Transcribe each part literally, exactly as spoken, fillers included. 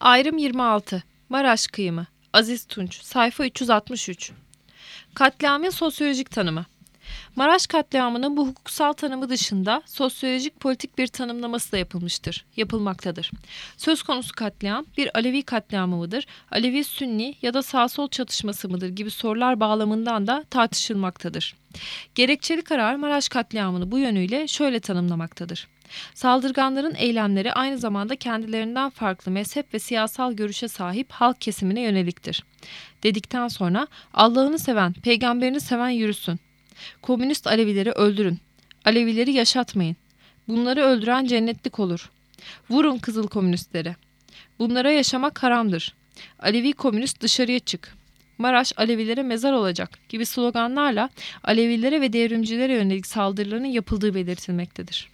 Ayrım yirmi altı. Maraş Kıyımı. Aziz Tunç. Sayfa üç yüz altmış üç. Katliamın sosyolojik tanımı. Maraş katliamının bu hukuksal tanımı dışında sosyolojik politik bir tanımlaması da yapılmıştır, yapılmaktadır. Söz konusu katliam bir Alevi katliamı mıdır, Alevi-Sünni ya da sağ-sol çatışması mıdır gibi sorular bağlamından da tartışılmaktadır. Gerekçeli karar Maraş katliamını bu yönüyle şöyle tanımlamaktadır. Saldırganların eylemleri aynı zamanda kendilerinden farklı mezhep ve siyasal görüşe sahip halk kesimine yöneliktir. Dedikten sonra Allah'ını seven, peygamberini seven yürüsün. Komünist Alevileri öldürün. Alevileri yaşatmayın. Bunları öldüren cennetlik olur. Vurun kızıl komünistleri. Bunlara yaşamak haramdır. Alevi komünist dışarıya çık. Maraş Alevilere mezar olacak gibi sloganlarla Alevilere ve devrimcilere yönelik saldırıların yapıldığı belirtilmektedir.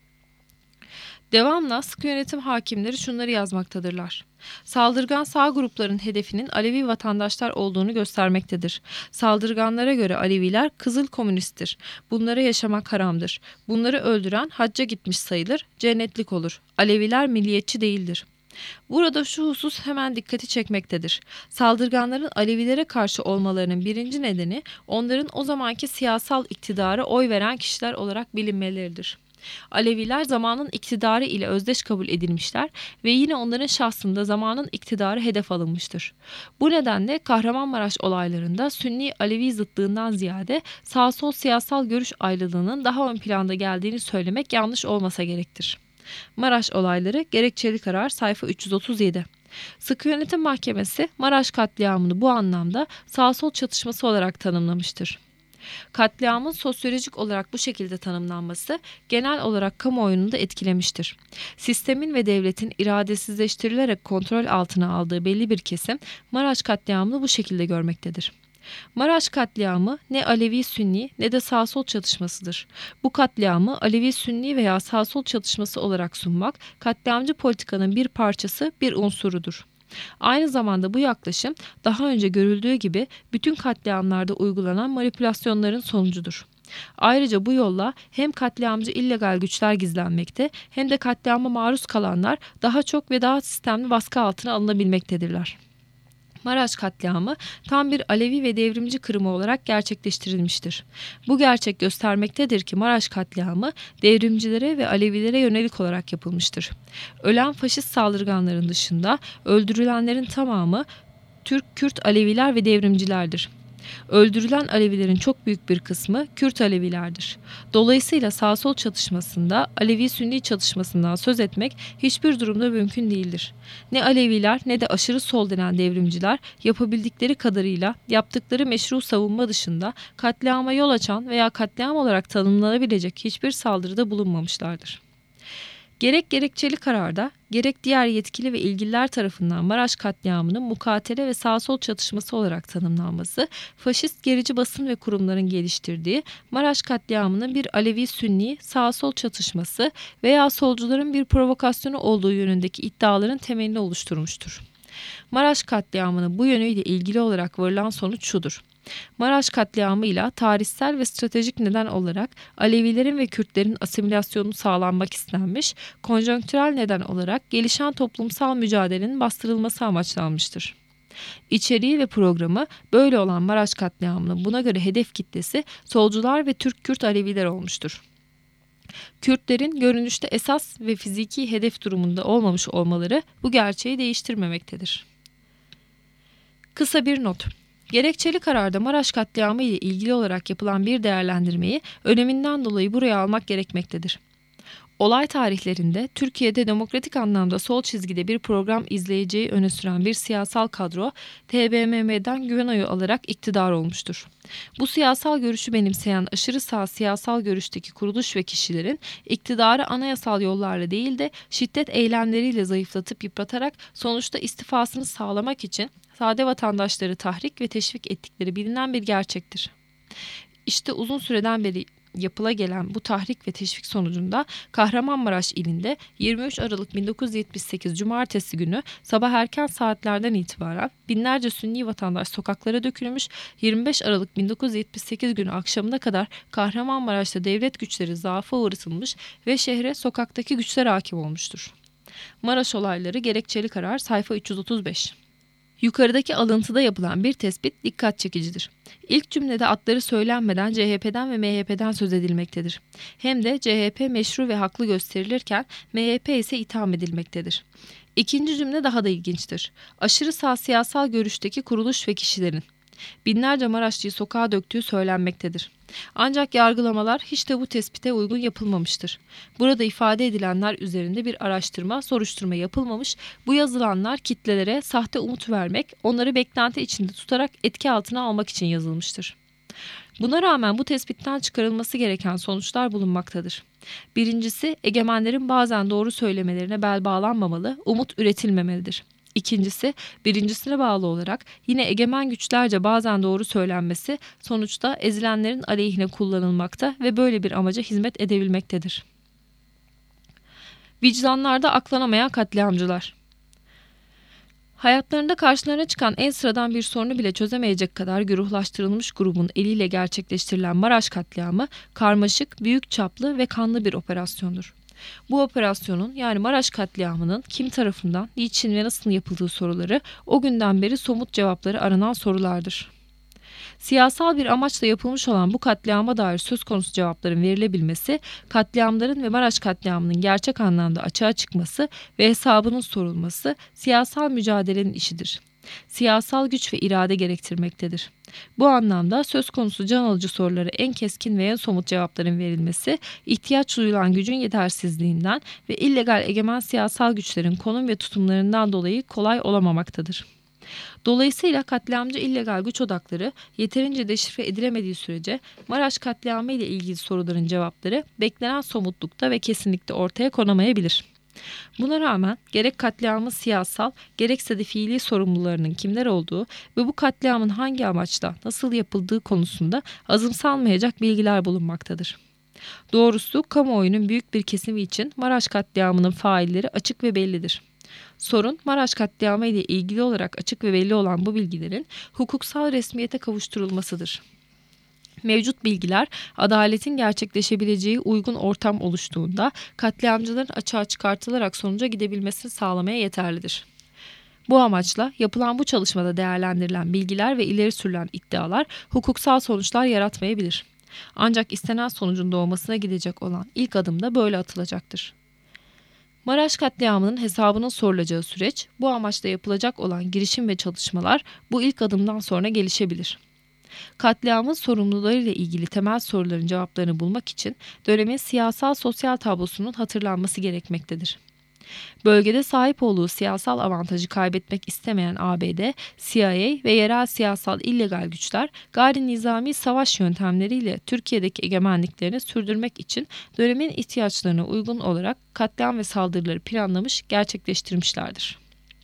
Devamla sıkı yönetim hakimleri şunları yazmaktadırlar. Saldırgan sağ grupların hedefinin Alevi vatandaşlar olduğunu göstermektedir. Saldırganlara göre Aleviler kızıl komünisttir. Bunlara yaşamak haramdır. Bunları öldüren hacca gitmiş sayılır, cennetlik olur. Aleviler milliyetçi değildir. Burada şu husus hemen dikkati çekmektedir. Saldırganların Alevilere karşı olmalarının birinci nedeni onların o zamanki siyasal iktidara oy veren kişiler olarak bilinmeleridir. Aleviler zamanın iktidarı ile özdeş kabul edilmişler ve yine onların şahsında zamanın iktidarı hedef alınmıştır. Bu nedenle Kahramanmaraş olaylarında Sünni Alevi zıtlığından ziyade sağ-sol siyasal görüş ayrılığının daha ön planda geldiğini söylemek yanlış olmasa gerektir. Maraş olayları gerekçeli karar sayfa üç yüz otuz yedi. Sıkı Yönetim Mahkemesi Maraş katliamını bu anlamda sağ-sol çatışması olarak tanımlamıştır. Katliamın sosyolojik olarak bu şekilde tanımlanması genel olarak kamuoyunu da etkilemiştir. Sistemin ve devletin iradesizleştirilerek kontrol altına aldığı belli bir kesim Maraş katliamını bu şekilde görmektedir. Maraş katliamı ne Alevi-Sünni ne de sağ-sol çatışmasıdır. Bu katliamı Alevi-Sünni veya sağ-sol çatışması olarak sunmak katliamcı politikanın bir parçası, bir unsurudur. Aynı zamanda bu yaklaşım daha önce görüldüğü gibi bütün katliamlarda uygulanan manipülasyonların sonucudur. Ayrıca bu yolla hem katliamcı illegal güçler gizlenmekte hem de katliama maruz kalanlar daha çok ve daha sistemli baskı altına alınabilmektedirler. Maraş katliamı tam bir Alevi ve devrimci kırımı olarak gerçekleştirilmiştir. Bu gerçek göstermektedir ki Maraş katliamı devrimcilere ve Alevilere yönelik olarak yapılmıştır. Ölen faşist saldırganların dışında öldürülenlerin tamamı Türk, Kürt, Aleviler ve devrimcilerdir. Öldürülen Alevilerin çok büyük bir kısmı Kürt Alevilerdir. Dolayısıyla sağ-sol çatışmasında Alevi-Sünni çatışmasından söz etmek hiçbir durumda mümkün değildir. Ne Aleviler ne de aşırı sol denen devrimciler yapabildikleri kadarıyla yaptıkları meşru savunma dışında katliama yol açan veya katliam olarak tanımlanabilecek hiçbir saldırıda bulunmamışlardır. Gerek gerekçeli kararda, gerek diğer yetkili ve ilgililer tarafından Maraş katliamının mukatele ve sağ-sol çatışması olarak tanımlanması, faşist gerici basın ve kurumların geliştirdiği Maraş katliamının bir Alevi-Sünni sağ-sol çatışması veya solcuların bir provokasyonu olduğu yönündeki iddiaların temelini oluşturmuştur. Maraş katliamının bu yönüyle ilgili olarak varılan sonuç şudur. Maraş katliamıyla tarihsel ve stratejik neden olarak Alevilerin ve Kürtlerin asimilasyonu sağlanmak istenmiş, konjonktürel neden olarak gelişen toplumsal mücadelenin bastırılması amaçlanmıştır. İçeriği ve programı böyle olan Maraş katliamının buna göre hedef kitlesi solcular ve Türk-Kürt Aleviler olmuştur. Kürtlerin görünüşte esas ve fiziki hedef durumunda olmamış olmaları bu gerçeği değiştirmemektedir. Kısa bir not. Gerekçeli kararda Maraş katliamı ile ilgili olarak yapılan bir değerlendirmeyi öneminden dolayı buraya almak gerekmektedir. Olay tarihlerinde Türkiye'de demokratik anlamda sol çizgide bir program izleyeceği öne süren bir siyasal kadro T B M M'den güven oyu alarak iktidar olmuştur. Bu siyasal görüşü benimseyen aşırı sağ siyasal görüşteki kuruluş ve kişilerin iktidarı anayasal yollarla değil de şiddet eylemleriyle zayıflatıp yıpratarak sonuçta istifasını sağlamak için sade vatandaşları tahrik ve teşvik ettikleri bilinen bir gerçektir. İşte uzun süreden beri yapıla gelen bu tahrik ve teşvik sonucunda Kahramanmaraş ilinde yirmi üç Aralık bin dokuz yüz yetmiş sekiz Cumartesi günü sabah erken saatlerden itibaren binlerce Sünni vatandaş sokaklara dökülmüş, yirmi beş Aralık bin dokuz yüz yetmiş sekiz günü akşamına kadar Kahramanmaraş'ta devlet güçleri zaafa uğratılmış ve şehre sokaktaki güçler hakim olmuştur. Maraş olayları gerekçeli karar sayfa üç yüz otuz beş. Yukarıdaki alıntıda yapılan bir tespit dikkat çekicidir. İlk cümlede adları söylenmeden C H P'den ve M H P'den söz edilmektedir. Hem de C H P meşru ve haklı gösterilirken M H P ise itham edilmektedir. İkinci cümle daha da ilginçtir. Aşırı sağ siyasal görüşteki kuruluş ve kişilerin binlerce Maraşlı'yı sokağa döktüğü söylenmektedir. Ancak yargılamalar hiç de bu tespite uygun yapılmamıştır. Burada ifade edilenler üzerinde bir araştırma, soruşturma yapılmamış, bu yazılanlar kitlelere sahte umut vermek, onları beklenti içinde tutarak etki altına almak için yazılmıştır. Buna rağmen bu tespitten çıkarılması gereken sonuçlar bulunmaktadır. Birincisi, egemenlerin bazen doğru söylemelerine bel bağlanmamalı, umut üretilmemelidir. İkincisi, birincisine bağlı olarak yine egemen güçlerce bazen doğru söylenmesi sonuçta ezilenlerin aleyhine kullanılmakta ve böyle bir amaca hizmet edebilmektedir. Vicdanlarda aklanamayan katliamcılar. Hayatlarında karşılarına çıkan en sıradan bir sorunu bile çözemeyecek kadar güruhlaştırılmış grubun eliyle gerçekleştirilen Maraş katliamı karmaşık, büyük çaplı ve kanlı bir operasyondur. Bu operasyonun yani Maraş katliamının kim tarafından, niçin ve nasıl yapıldığı soruları o günden beri somut cevapları aranan sorulardır. Siyasal bir amaçla yapılmış olan bu katliama dair söz konusu cevapların verilebilmesi, katliamların ve Maraş katliamının gerçek anlamda açığa çıkması ve hesabının sorulması siyasal mücadelenin işidir. Siyasal güç ve irade gerektirmektedir. Bu anlamda söz konusu can alıcı sorulara en keskin ve en somut cevapların verilmesi, ihtiyaç duyulan gücün yetersizliğinden ve illegal egemen siyasal güçlerin konum ve tutumlarından dolayı kolay olamamaktadır. Dolayısıyla katliamcı illegal güç odakları yeterince deşifre edilemediği sürece Maraş katliamı ile ilgili soruların cevapları beklenen somutlukta ve kesinlikle ortaya konamayabilir. Buna rağmen gerek katliamın siyasal gerekse de fiili sorumlularının kimler olduğu ve bu katliamın hangi amaçla nasıl yapıldığı konusunda azımsanmayacak bilgiler bulunmaktadır. Doğrusu kamuoyunun büyük bir kesimi için Maraş katliamının failleri açık ve bellidir. Sorun Maraş katliamı ile ilgili olarak açık ve belli olan bu bilgilerin hukuksal resmiyete kavuşturulmasıdır. Mevcut bilgiler adaletin gerçekleşebileceği uygun ortam oluştuğunda katliamcıların açığa çıkartılarak sonuca gidebilmesini sağlamaya yeterlidir. Bu amaçla yapılan bu çalışmada değerlendirilen bilgiler ve ileri sürülen iddialar hukuksal sonuçlar yaratmayabilir. Ancak istenen sonucun doğmasına gidecek olan ilk adım da böyle atılacaktır. Maraş katliamının hesabının sorulacağı süreç, bu amaçla yapılacak olan girişim ve çalışmalar bu ilk adımdan sonra gelişebilir. Katliamın sorumlularıyla ilgili temel soruların cevaplarını bulmak için dönemin siyasal sosyal tablosunun hatırlanması gerekmektedir. Bölgede sahip olduğu siyasal avantajı kaybetmek istemeyen A B D, C I A ve yerel siyasal illegal güçler gayri nizami savaş yöntemleriyle Türkiye'deki egemenliklerini sürdürmek için dönemin ihtiyaçlarına uygun olarak katliam ve saldırıları planlamış, gerçekleştirmişlerdir.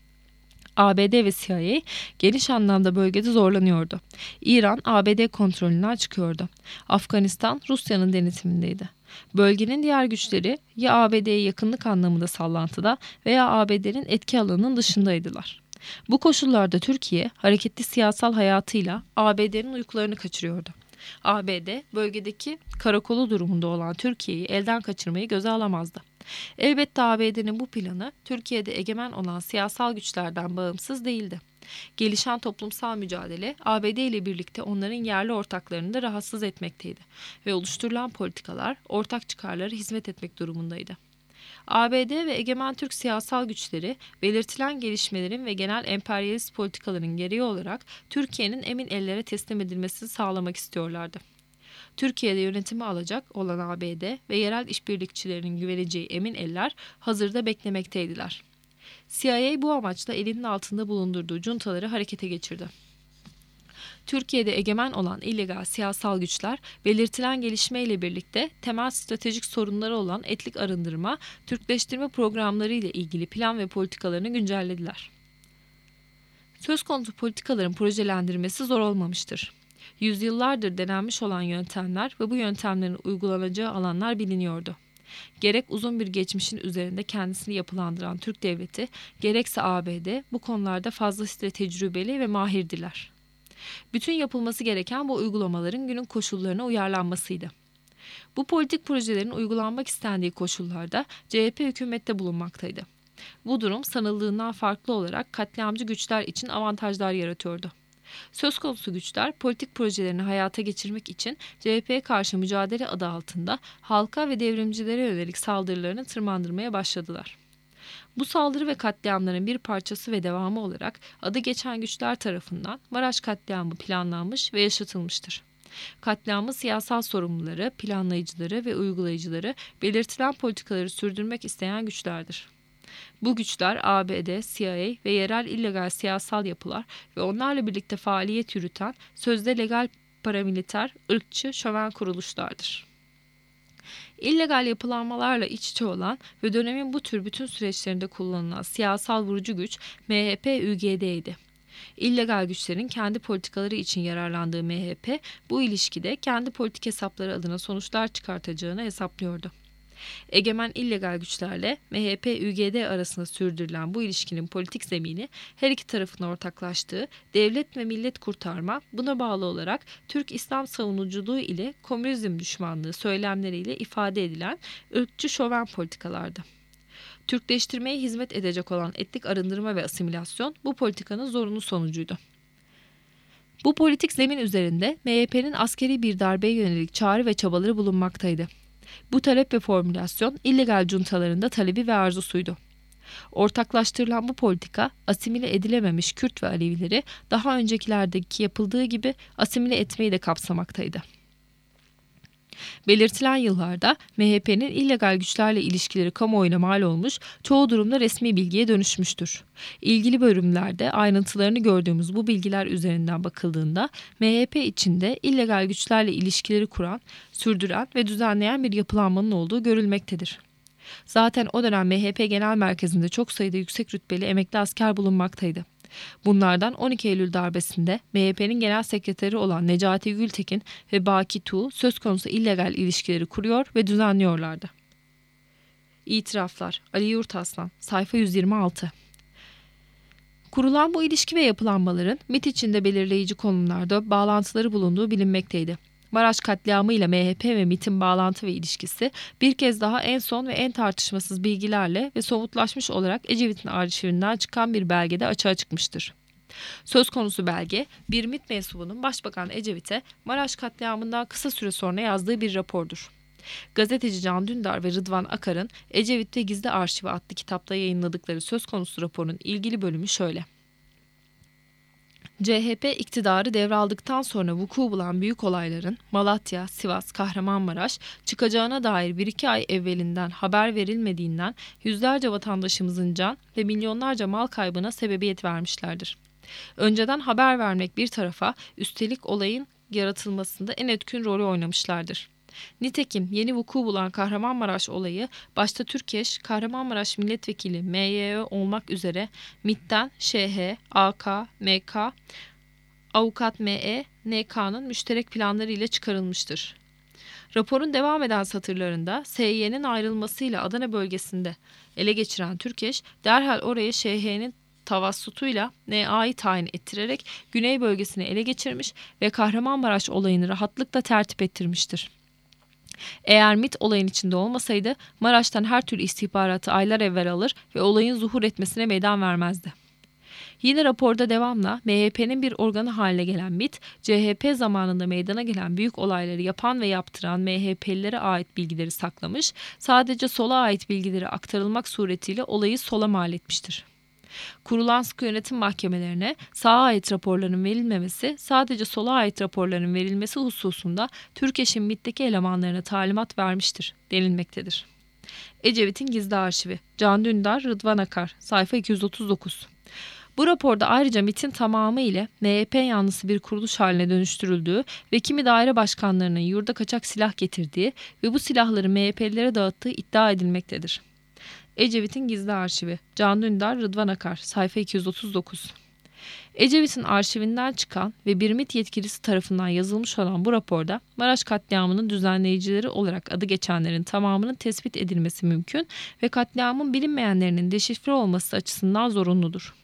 A B D ve C I A geniş anlamda bölgede zorlanıyordu. İran A B D kontrolünden çıkıyordu. Afganistan Rusya'nın denetimindeydi. Bölgenin diğer güçleri ya A B D'ye yakınlık anlamında sallantıda veya A B D'nin etki alanının dışındaydılar. Bu koşullarda Türkiye hareketli siyasal hayatıyla A B D'nin uykularını kaçırıyordu. A B D bölgedeki karakolu durumunda olan Türkiye'yi elden kaçırmayı göze alamazdı. Elbette A B D'nin bu planı Türkiye'de egemen olan siyasal güçlerden bağımsız değildi. Gelişen toplumsal mücadele A B D ile birlikte onların yerli ortaklarını da rahatsız etmekteydi ve oluşturulan politikalar ortak çıkarlara hizmet etmek durumundaydı. A B D ve egemen Türk siyasal güçleri belirtilen gelişmelerin ve genel emperyalist politikaların gereği olarak Türkiye'nin emin ellere teslim edilmesini sağlamak istiyorlardı. Türkiye'de yönetimi alacak olan A B D ve yerel işbirlikçilerinin güveneceği emin eller hazırda beklemekteydiler. C I A bu amaçla elinin altında bulundurduğu juntaları harekete geçirdi. Türkiye'de egemen olan illegal siyasal güçler belirtilen gelişmeyle birlikte temel stratejik sorunları olan etnik arındırma, Türkleştirme programları ile ilgili plan ve politikalarını güncellediler. Söz konusu politikaların projelendirmesi zor olmamıştır. Yüzyıllardır denenmiş olan yöntemler ve bu yöntemlerin uygulanacağı alanlar biliniyordu. Gerek uzun bir geçmişin üzerinde kendisini yapılandıran Türk Devleti, gerekse A B D bu konularda fazlasıyla tecrübeli ve mahirdiler. Bütün yapılması gereken bu uygulamaların günün koşullarına uyarlanmasıydı. Bu politik projelerin uygulanmak istendiği koşullarda C H P hükümette bulunmaktaydı. Bu durum sanıldığından farklı olarak katliamcı güçler için avantajlar yaratıyordu. Söz konusu güçler politik projelerini hayata geçirmek için C H P'ye karşı mücadele adı altında halka ve devrimcilere yönelik saldırılarını tırmandırmaya başladılar. Bu saldırı ve katliamların bir parçası ve devamı olarak adı geçen güçler tarafından Maraş katliamı planlanmış ve yaşatılmıştır. Katliamın siyasal sorumluları, planlayıcıları ve uygulayıcıları belirtilen politikaları sürdürmek isteyen güçlerdir. Bu güçler A B D, C I A ve yerel illegal siyasal yapılar ve onlarla birlikte faaliyet yürüten sözde legal paramiliter, ırkçı, şöven kuruluşlardır. İllegal yapılanmalarla iç içe olan ve dönemin bu tür bütün süreçlerinde kullanılan siyasal vurucu güç M H P Ü G D'ydi. İllegal güçlerin kendi politikaları için yararlandığı M H P bu ilişkide kendi politik hesapları adına sonuçlar çıkartacağını hesaplıyordu. Egemen illegal güçlerle M H P Ü G D arasında sürdürülen bu ilişkinin politik zemini her iki tarafın ortaklaştığı devlet ve millet kurtarma, buna bağlı olarak Türk İslam savunuculuğu ile komünizm düşmanlığı söylemleriyle ifade edilen ırkçı şoven politikalardı. Türkleştirmeye hizmet edecek olan etnik arındırma ve asimilasyon bu politikanın zorunlu sonucuydu. Bu politik zemin üzerinde M H P'nin askeri bir darbeye yönelik çağrı ve çabaları bulunmaktaydı. Bu talep ve formülasyon illegal cuntaların da talebi ve arzusuydu. Ortaklaştırılan bu politika asimile edilememiş Kürt ve Alevileri daha öncekilerdeki yapıldığı gibi asimile etmeyi de kapsamaktaydı. Belirtilen yıllarda M H P'nin illegal güçlerle ilişkileri kamuoyuna mal olmuş, çoğu durumda resmi bilgiye dönüşmüştür. İlgili bölümlerde ayrıntılarını gördüğümüz bu bilgiler üzerinden bakıldığında M H P içinde illegal güçlerle ilişkileri kuran, sürdüren ve düzenleyen bir yapılanmanın olduğu görülmektedir. Zaten o dönem M H P Genel Merkezi'nde çok sayıda yüksek rütbeli emekli asker bulunmaktaydı. Bunlardan on iki Eylül darbesinde M H P'nin genel sekreteri olan Necati Gültekin ve Baki Tuğ söz konusu illegal ilişkileri kuruyor ve düzenliyorlardı. İtiraflar Ali Yurtaslan, sayfa yüz yirmi altı. Kurulan bu ilişki ve yapılanmaların MİT içinde belirleyici konumlarda bağlantıları bulunduğu bilinmekteydi. Maraş katliamı ile M H P ve MİT'in bağlantı ve ilişkisi bir kez daha en son ve en tartışmasız bilgilerle ve somutlaşmış olarak Ecevit'in arşivinden çıkan bir belgede açığa çıkmıştır. Söz konusu belge, bir MİT mensubunun Başbakan Ecevit'e Maraş katliamından kısa süre sonra yazdığı bir rapordur. Gazeteci Can Dündar ve Rıdvan Akar'ın Ecevit'te Gizli Arşivi adlı kitapta yayınladıkları söz konusu raporun ilgili bölümü şöyle. C H P iktidarı devraldıktan sonra vuku bulan büyük olayların Malatya, Sivas, Kahramanmaraş çıkacağına dair bir iki ay evvelinden haber verilmediğinden yüzlerce vatandaşımızın can ve milyonlarca mal kaybına sebebiyet vermişlerdir. Önceden haber vermek bir tarafa, üstelik olayın yaratılmasında en etkin rolü oynamışlardır. Nitekim yeni vuku bulan Kahramanmaraş olayı başta Türkeş, Kahramanmaraş Milletvekili M Y Ö olmak üzere MİT'ten Ş H, A K, M K, Avukat M E, N K'nın müşterek planları ile çıkarılmıştır. Raporun devam eden satırlarında S Y'nin ayrılmasıyla Adana bölgesinde ele geçiren Türkeş derhal oraya Ş H'nin tavassutuyla N A'yı tayin ettirerek Güney bölgesini ele geçirmiş ve Kahramanmaraş olayını rahatlıkla tertip ettirmiştir. Eğer MİT olayın içinde olmasaydı Maraş'tan her türlü istihbaratı aylar evvel alır ve olayın zuhur etmesine meydan vermezdi. Yine raporda devamla M H P'nin bir organı haline gelen MİT, C H P zamanında meydana gelen büyük olayları yapan ve yaptıran M H P'lilere ait bilgileri saklamış, sadece sola ait bilgileri aktarılmak suretiyle olayı sola mal etmiştir. Kurulan sıkı yönetim mahkemelerine sağa ait raporların verilmemesi, sadece sola ait raporların verilmesi hususunda Türkeş'in MİT'teki elemanlarına talimat vermiştir denilmektedir. Ecevit'in Gizli Arşivi, Can Dündar, Rıdvan Akar, sayfa iki yüz otuz dokuz. Bu raporda ayrıca MİT'in tamamı ile M H P yanlısı bir kuruluş haline dönüştürüldüğü ve kimi daire başkanlarının yurda kaçak silah getirdiği ve bu silahları M H P'lilere dağıttığı iddia edilmektedir. Ecevit'in Gizli Arşivi, Can Dündar, Rıdvan Akar, sayfa iki yüz otuz dokuz. Ecevit'in arşivinden çıkan ve bir MİT yetkilisi tarafından yazılmış olan bu raporda Maraş katliamının düzenleyicileri olarak adı geçenlerin tamamının tespit edilmesi mümkün ve katliamın bilinmeyenlerinin deşifre olması açısından zorunludur.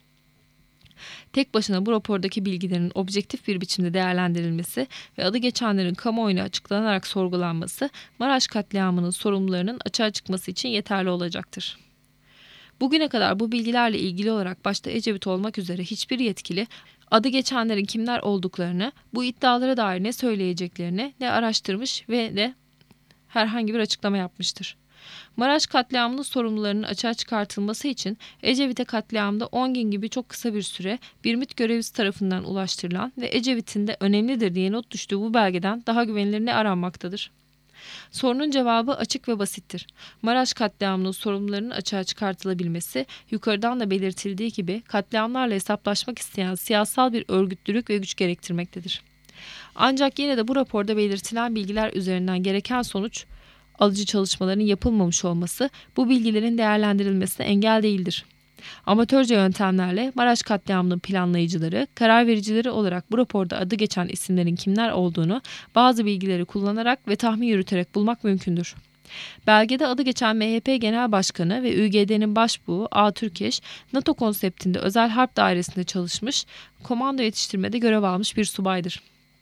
Tek başına bu rapordaki bilgilerin objektif bir biçimde değerlendirilmesi ve adı geçenlerin kamuoyuna açıklanarak sorgulanması Maraş katliamının sorumlularının açığa çıkması için yeterli olacaktır. Bugüne kadar bu bilgilerle ilgili olarak başta Ecevit olmak üzere hiçbir yetkili adı geçenlerin kimler olduklarını, bu iddialara dair ne söyleyeceklerini ne araştırmış ve ne herhangi bir açıklama yapmıştır. Maraş katliamının sorumlularının açığa çıkartılması için Ecevit'e katliamda on gün gibi çok kısa bir süre bir MİT görevlisi tarafından ulaştırılan ve Ecevit'in de önemlidir diye not düştüğü bu belgeden daha güvenilir ne aranmaktadır? Sorunun cevabı açık ve basittir. Maraş katliamının sorumlularının açığa çıkartılabilmesi, yukarıdan da belirtildiği gibi katliamlarla hesaplaşmak isteyen siyasal bir örgütlülük ve güç gerektirmektedir. Ancak yine de bu raporda belirtilen bilgiler üzerinden gereken sonuç alıcı çalışmaların yapılmamış olması bu bilgilerin değerlendirilmesine engel değildir. Amatörce yöntemlerle Maraş katliamının planlayıcıları, karar vericileri olarak bu raporda adı geçen isimlerin kimler olduğunu bazı bilgileri kullanarak ve tahmin yürüterek bulmak mümkündür. Belgede adı geçen M H P Genel Başkanı ve Ü G D'nin başbuğu A. Türkeş, NATO konseptinde özel harp dairesinde çalışmış, komando yetiştirmede görev almış bir subaydır.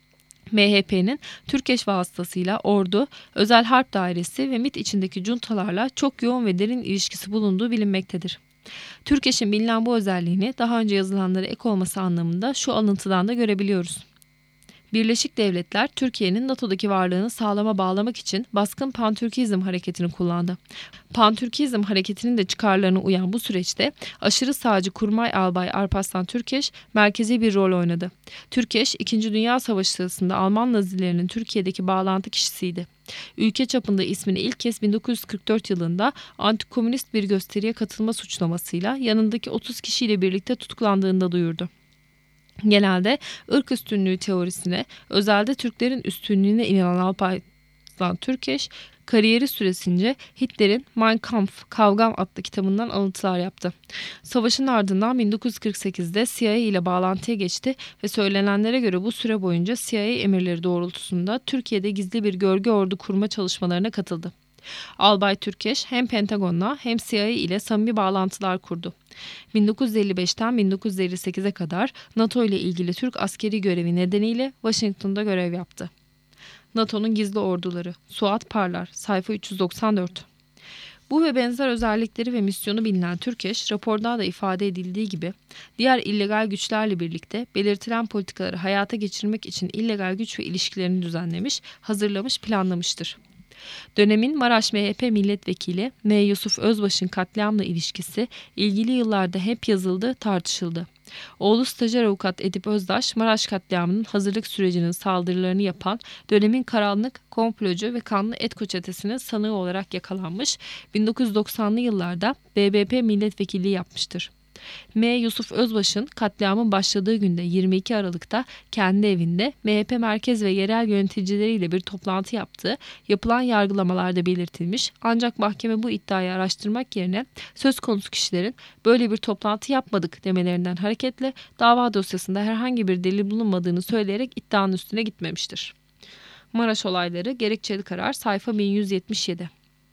M H P'nin Türkeş vasıtasıyla ordu, özel harp dairesi ve MİT içindeki juntalarla çok yoğun ve derin ilişkisi bulunduğu bilinmektedir. Türkeş'in bilinen bu özelliğini daha önce yazılanlara ek olması anlamında şu alıntıdan da görebiliyoruz. Birleşik Devletler, Türkiye'nin NATO'daki varlığını sağlama bağlamak için baskın Pantürkizm hareketini kullandı. Pantürkizm hareketinin de çıkarlarına uyan bu süreçte aşırı sağcı Kurmay Albay Alparslan Türkeş merkezi bir rol oynadı. Türkeş, İkinci Dünya Savaşı sırasında Alman Nazilerinin Türkiye'deki bağlantı kişisiydi. Ülke çapında ismini ilk kez bin dokuz yüz kırk dört yılında antikomünist bir gösteriye katılma suçlamasıyla yanındaki otuz kişiyle birlikte tutuklandığında duyurdu. Genelde ırk üstünlüğü teorisine, özelde Türklerin üstünlüğüne inanan Alparslan Türkeş, kariyeri süresince Hitler'in Mein Kampf, Kavgam adlı kitabından alıntılar yaptı. Savaşın ardından bin dokuz yüz kırk sekizde C I A ile bağlantıya geçti ve söylenenlere göre bu süre boyunca C I A emirleri doğrultusunda Türkiye'de gizli bir gölge ordu kurma çalışmalarına katıldı. Albay Türkeş hem Pentagon'la hem C I A ile samimi bağlantılar kurdu. bin dokuz yüz elli beşten bin dokuz yüz elli sekize kadar NATO ile ilgili Türk askeri görevi nedeniyle Washington'da görev yaptı. NATO'nun gizli orduları. Suat Parlar, sayfa üç yüz doksan dört. Bu ve benzer özellikleri ve misyonu bilinen Türkeş, raporda da ifade edildiği gibi diğer illegal güçlerle birlikte belirtilen politikaları hayata geçirmek için illegal güç ve ilişkilerini düzenlemiş, hazırlamış, planlamıştır. Dönemin Maraş M H P milletvekili M. Yusuf Özbaş'ın katliamla ilişkisi ilgili yıllarda hep yazıldı, tartışıldı. Oğlu stajyer avukat Edip Özdaş, Maraş katliamının hazırlık sürecinin saldırılarını yapan dönemin karanlık, komplocu ve kanlı Etko çetesinin sanığı olarak yakalanmış, bin dokuz yüz doksanlı yıllarda B B P milletvekilliği yapmıştır. M. Yusuf Özbaş'ın katliamın başladığı günde yirmi iki Aralık'ta kendi evinde M H P merkez ve yerel yöneticileriyle bir toplantı yaptığı yapılan yargılamalarda belirtilmiş, ancak mahkeme bu iddiayı araştırmak yerine söz konusu kişilerin böyle bir toplantı yapmadık demelerinden hareketle dava dosyasında herhangi bir delil bulunmadığını söyleyerek iddianın üstüne gitmemiştir. Maraş olayları gerekçeli karar, sayfa bin yüz yetmiş yedi.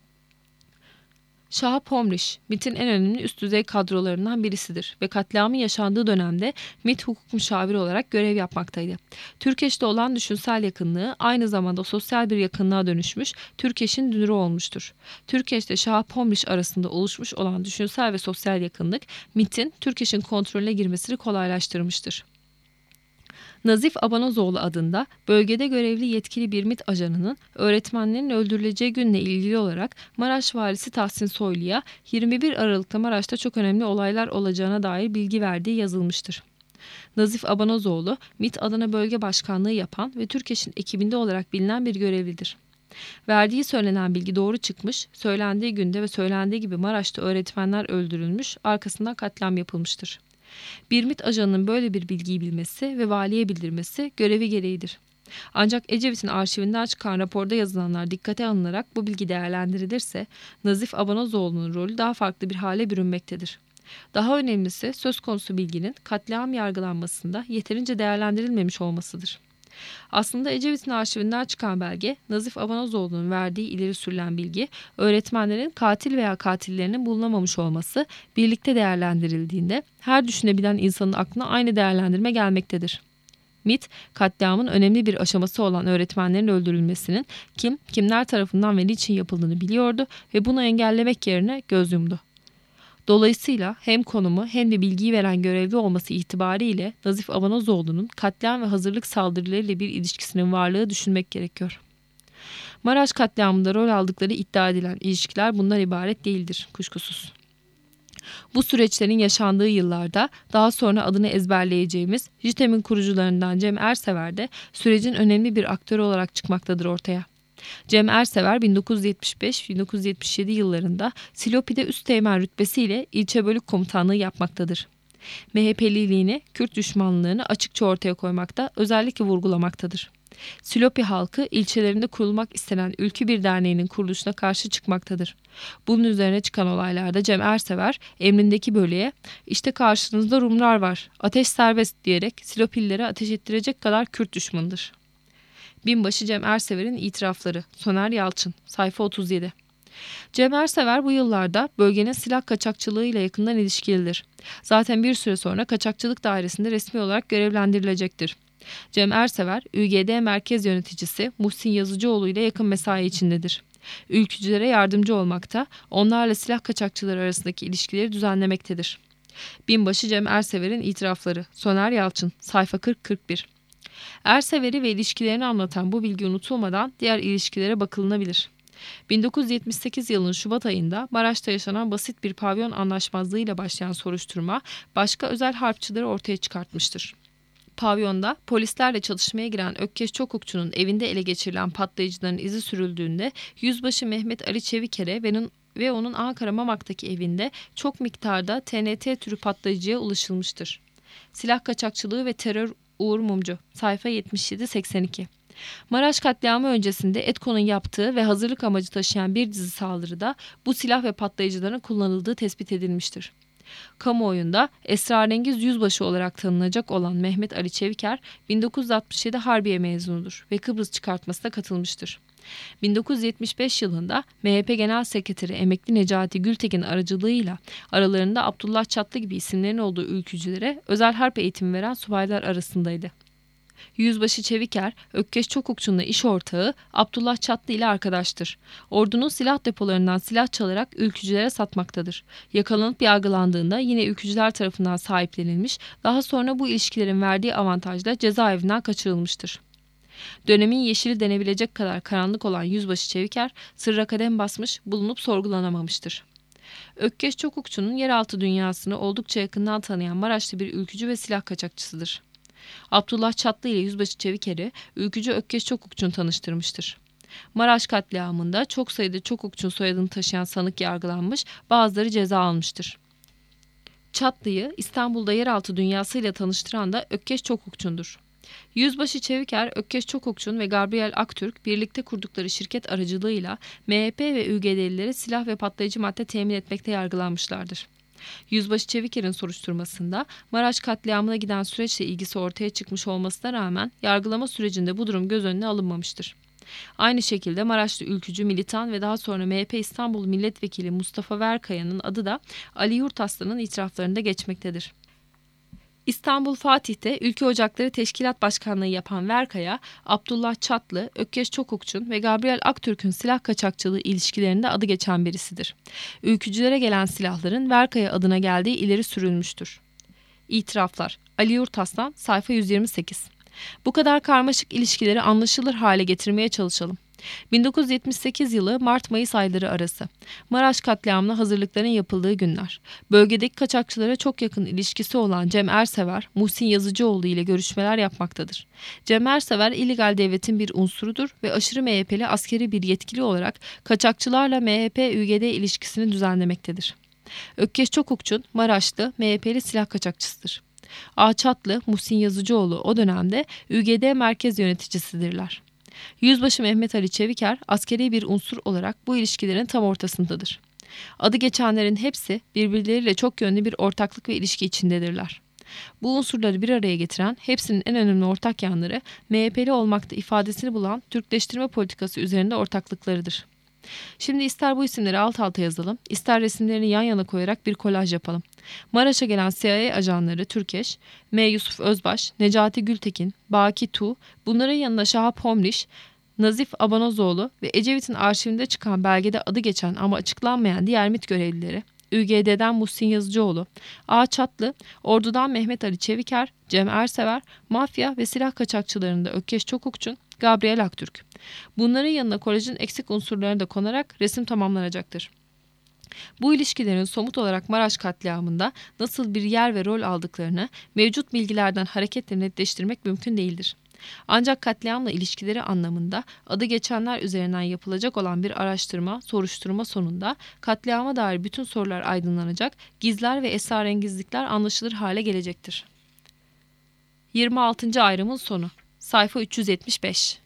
Şahap Homriş, MİT'in en önemli üst düzey kadrolarından birisidir ve katliamın yaşandığı dönemde MİT hukuk müşaviri olarak görev yapmaktaydı. Türkeş'te olan düşünsel yakınlığı aynı zamanda sosyal bir yakınlığa dönüşmüş, Türkeş'in dünürü olmuştur. Türkeş'te Şahap Homriş arasında oluşmuş olan düşünsel ve sosyal yakınlık, MİT'in Türkeş'in kontrolüne girmesini kolaylaştırmıştır. Nazif Abanozoğlu adında bölgede görevli yetkili bir MİT ajanının öğretmenlerin öldürüleceği günle ilgili olarak Maraş valisi Tahsin Soylu'ya yirmi bir Aralık'ta Maraş'ta çok önemli olaylar olacağına dair bilgi verdiği yazılmıştır. Nazif Abanozoğlu, MİT Adana Bölge Başkanlığı yapan ve Türkeş'in ekibinde olarak bilinen bir görevlidir. Verdiği söylenen bilgi doğru çıkmış, söylendiği günde ve söylendiği gibi Maraş'ta öğretmenler öldürülmüş, arkasından katliam yapılmıştır. Bir MİT ajanının böyle bir bilgiyi bilmesi ve valiye bildirmesi görevi gereğidir. Ancak Ecevit'in arşivinden çıkan raporda yazılanlar dikkate alınarak bu bilgi değerlendirilirse Nazif Abanozoğlu'nun rolü daha farklı bir hale bürünmektedir. Daha önemlisi söz konusu bilginin katliam yargılanmasında yeterince değerlendirilmemiş olmasıdır. Aslında Ecevit'in arşivinden çıkan belge, Nazif Abanozoğlu'nun verdiği ileri sürülen bilgi, öğretmenlerin katil veya katillerinin bulunamamış olması birlikte değerlendirildiğinde her düşünebilen insanın aklına aynı değerlendirme gelmektedir. MİT, katliamın önemli bir aşaması olan öğretmenlerin öldürülmesinin kim, kimler tarafından ve niçin yapıldığını biliyordu ve bunu engellemek yerine göz yumdu. Dolayısıyla hem konumu hem de bilgiyi veren görevli olması itibariyle Nazif Abanozoğlu'nun katliam ve hazırlık saldırılarıyla bir ilişkisinin varlığı düşünmek gerekiyor. Maraş katliamında rol aldıkları iddia edilen ilişkiler bundan ibaret değildir kuşkusuz. Bu süreçlerin yaşandığı yıllarda daha sonra adını ezberleyeceğimiz JITEM'in kurucularından Cem Ersever de sürecin önemli bir aktörü olarak çıkmaktadır ortaya. Cem Ersever bin dokuz yüz yetmiş beş bin dokuz yüz yetmiş yedi yıllarında Silopi'de üsteğmen rütbesiyle ilçe bölük komutanlığı yapmaktadır. M H P'liliğini, Kürt düşmanlığını açıkça ortaya koymakta, özellikle vurgulamaktadır. Silopi halkı ilçelerinde kurulmak istenen Ülkü Bir Derneği'nin kuruluşuna karşı çıkmaktadır. Bunun üzerine çıkan olaylarda Cem Ersever emrindeki bölüğe "İşte karşınızda Rumlar var, ateş serbest" diyerek Silopililere ateş ettirecek kadar Kürt düşmanıdır. Binbaşı Cem Ersever'in itirafları. Soner Yalçın, sayfa otuz yedi. Cem Ersever bu yıllarda bölgenin silah kaçakçılığıyla yakından ilişkilidir. Zaten bir süre sonra kaçakçılık dairesinde resmi olarak görevlendirilecektir. Cem Ersever, Ü G D Merkez Yöneticisi Muhsin Yazıcıoğlu ile yakın mesai içindedir. Ülkücülere yardımcı olmakta, onlarla silah kaçakçıları arasındaki ilişkileri düzenlemektedir. Binbaşı Cem Ersever'in itirafları. Soner Yalçın, sayfa kırk kırk bir. Ersever'i ve ilişkilerini anlatan bu bilgi unutulmadan diğer ilişkilere bakılınabilir. bin dokuz yüz yetmiş sekiz yılının Şubat ayında Maraş'ta yaşanan basit bir pavyon anlaşmazlığıyla başlayan soruşturma başka özel harpçıları ortaya çıkartmıştır. Pavyonda polislerle çatışmaya giren Ökkeş Çokukçu'nun evinde ele geçirilen patlayıcıların izi sürüldüğünde Yüzbaşı Mehmet Ali Çeviker'e ve, ve onun Ankara Mamak'taki evinde çok miktarda T N T türü patlayıcıya ulaşılmıştır. Silah kaçakçılığı ve terör Uğur Mumcu, sayfa yetmiş yedi seksen iki. Maraş katliamı öncesinde ETKO'nun yaptığı ve hazırlık amacı taşıyan bir dizi saldırıda bu silah ve patlayıcıların kullanıldığı tespit edilmiştir. Kamuoyunda esrarengiz yüzbaşı olarak tanınacak olan Mehmet Ali Çeviker, bin dokuz yüz altmış yedi Harbiye mezunudur ve Kıbrıs çıkartmasına katılmıştır. bin dokuz yüz yetmiş beş yılında M H P Genel Sekreteri Emekli Necati Gültekin aracılığıyla aralarında Abdullah Çatlı gibi isimlerin olduğu ülkücülere özel harp eğitimi veren subaylar arasındaydı. Yüzbaşı Çeviker, Ökkeş Çokukçu'nun iş ortağı Abdullah Çatlı ile arkadaştır. Ordunun silah depolarından silah çalarak ülkücülere satmaktadır. Yakalanıp yargılandığında yine ülkücüler tarafından sahiplenilmiş, daha sonra bu ilişkilerin verdiği avantajla cezaevinden kaçırılmıştır. Dönemin yeşili denebilecek kadar karanlık olan Yüzbaşı Çeviker, sırra kadem basmış, bulunup sorgulanamamıştır. Ökkeş Çokukçu'nun yeraltı dünyasını oldukça yakından tanıyan Maraşlı bir ülkücü ve silah kaçakçısıdır. Abdullah Çatlı ile Yüzbaşı Çeviker'i ülkücü Ökkeş Çokukçu'nu tanıştırmıştır. Maraş katliamında çok sayıda Çokukçu soyadını taşıyan sanık yargılanmış, bazıları ceza almıştır. Çatlı'yı İstanbul'da yeraltı dünyasıyla tanıştıran da Ökkeş Çokukçu'ndur. Yüzbaşı Çeviker, Ökkeş Çokukçu'nun ve Gabriel Aktürk birlikte kurdukları şirket aracılığıyla M H P ve Ü G D'lilere silah ve patlayıcı madde temin etmekte yargılanmışlardır. Yüzbaşı Çeviker'in soruşturmasında Maraş katliamına giden süreçle ilgisi ortaya çıkmış olmasına rağmen yargılama sürecinde bu durum göz önüne alınmamıştır. Aynı şekilde Maraşlı ülkücü, militan ve daha sonra M H P İstanbul Milletvekili Mustafa Verkaya'nın adı da Ali Yurtaslan'ın itiraflarında geçmektedir. İstanbul Fatih'te Ülke Ocakları Teşkilat Başkanlığı yapan Verkaya, Abdullah Çatlı, Ökkeş Çokukçu'nun ve Gabriel Aktürk'ün silah kaçakçılığı ilişkilerinde adı geçen birisidir. Ülkücülere gelen silahların Verkaya adına geldiği ileri sürülmüştür. İtiraflar. Ali Yurtaslan, sayfa yüz yirmi sekiz. Bu kadar karmaşık ilişkileri anlaşılır hale getirmeye çalışalım. bin dokuz yüz yetmiş sekiz yılı Mart-Mayıs ayları arası. Maraş katliamına hazırlıkların yapıldığı günler. Bölgedeki kaçakçılara çok yakın ilişkisi olan Cem Ersever, Muhsin Yazıcıoğlu ile görüşmeler yapmaktadır. Cem Ersever, illegal devletin bir unsurudur ve aşırı M H P'li askeri bir yetkili olarak kaçakçılarla M H P-Ü G D ilişkisini düzenlemektedir. Ökkeş Çokukçu, Maraşlı, M H P'li silah kaçakçısıdır. Ağaçatlı, Muhsin Yazıcıoğlu o dönemde Ü G D merkez yöneticisidirler. Yüzbaşı Mehmet Ali Çeviker askeri bir unsur olarak bu ilişkilerin tam ortasındadır. Adı geçenlerin hepsi birbirleriyle çok yönlü bir ortaklık ve ilişki içindedirler. Bu unsurları bir araya getiren hepsinin en önemli ortak yanları M H P'li olmakta ifadesini bulan Türkleştirme politikası üzerinde ortaklıklarıdır. Şimdi ister bu isimleri alt alta yazalım, ister resimlerini yan yana koyarak bir kolaj yapalım. Maraş'a gelen C I A ajanları Türkeş, M. Yusuf Özbaş, Necati Gültekin, Baki Tu, bunların yanında Şahap Homliş, Nazif Abanozoğlu ve Ecevit'in arşivinde çıkan belgede adı geçen ama açıklanmayan diğer MİT görevlileri, Ü G D'den Muhsin Yazıcıoğlu, A. Çatlı, Ordu'dan Mehmet Ali Çeviker, Cem Ersever, mafya ve silah kaçakçılarında Ökkeş Çokukçun, Gabriel Aktürk. Bunların yanına kolejin eksik unsurlarını da konarak resim tamamlanacaktır. Bu ilişkilerin somut olarak Maraş katliamında nasıl bir yer ve rol aldıklarını mevcut bilgilerden hareketle netleştirmek mümkün değildir. Ancak katliamla ilişkileri anlamında adı geçenler üzerinden yapılacak olan bir araştırma, soruşturma sonunda katliama dair bütün sorular aydınlanacak, gizler ve esrarengizlikler anlaşılır hale gelecektir. yirmi altıncı ayrımın sonu. Sayfa üç yüz yetmiş beş.